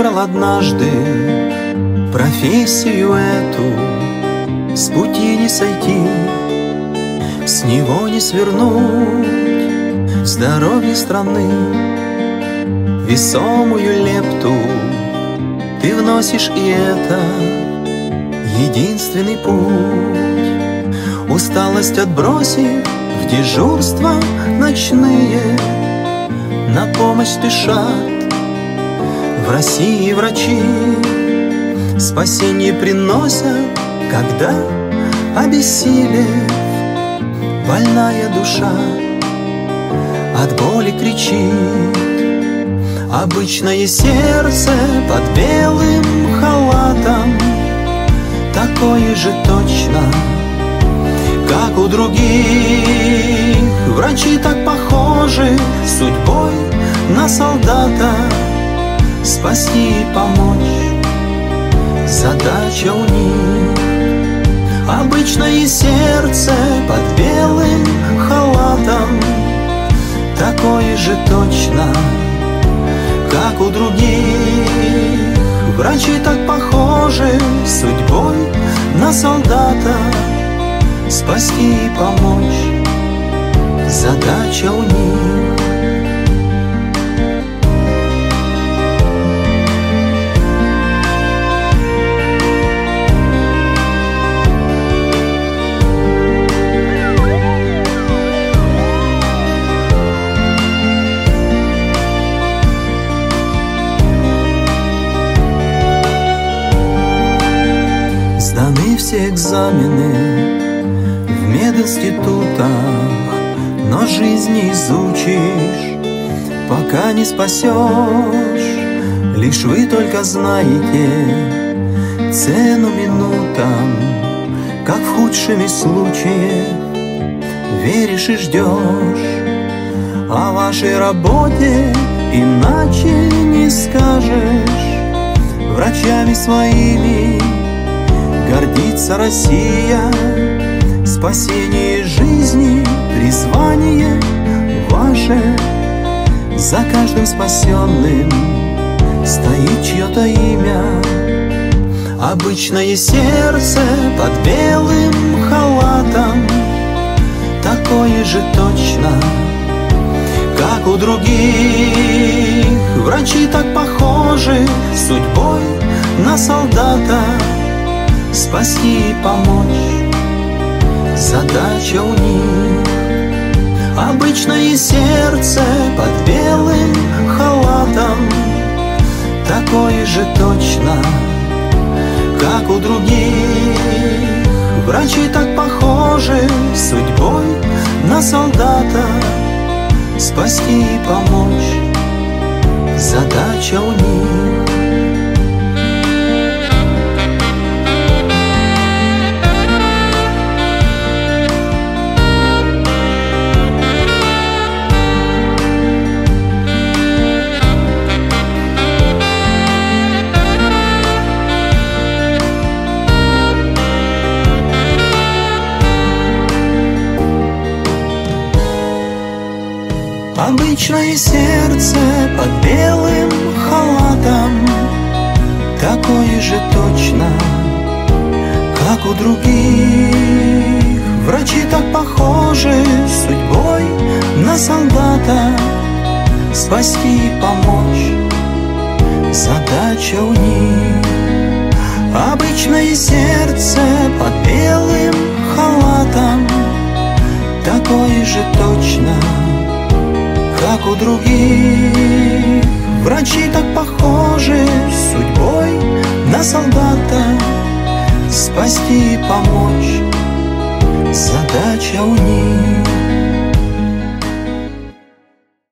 выбрал однажды профессию эту, с пути не сойти, с него не свернуть, в здоровье страны весомую лепту ты вносишь, и это единственный путь. Усталость отбросив, в дежурства ночные на помощь спешат в России врачи. Спасение приносят, когда, обессилев, больная душа от боли кричит. Обычное сердце под белым халатом такое же точно, как у других. Врачи так похожи судьбой на солдата, спасти и помочь — задача у них. Обычное сердце под белым халатом такое же точно, как у других. Врачи так похожи судьбой на солдата, спасти и помочь — задача у них. Сданы все экзамены в мединститутах, но жизнь не изучишь, пока не спасешь. Лишь вы только знаете цену минутам, как в худшем из случаев веришь и ждешь. О вашей работе иначе не скажешь. Врачами своими гордится Россия. Спасение жизни — призвание ваше. За каждым спасенным стоит чье-то имя. Обычное сердце под белым халатом такое же точно, как у других. Врачи так похожи судьбой на солдата, спасти и помочь — задача у них. Обычное сердце под белым халатом такое же точно, как у других. Врачи так похожи судьбой на солдата, спасти и помочь — задача у них. Обычное сердце под белым халатом такое же точно, как у других. Врачи так похожи судьбой на солдата, спасти и помочь — задача у них. Обычное сердце под белым халатом такое же точно, как у других. Врачи так похожи судьбой на солдата, спасти и помочь — задача у них.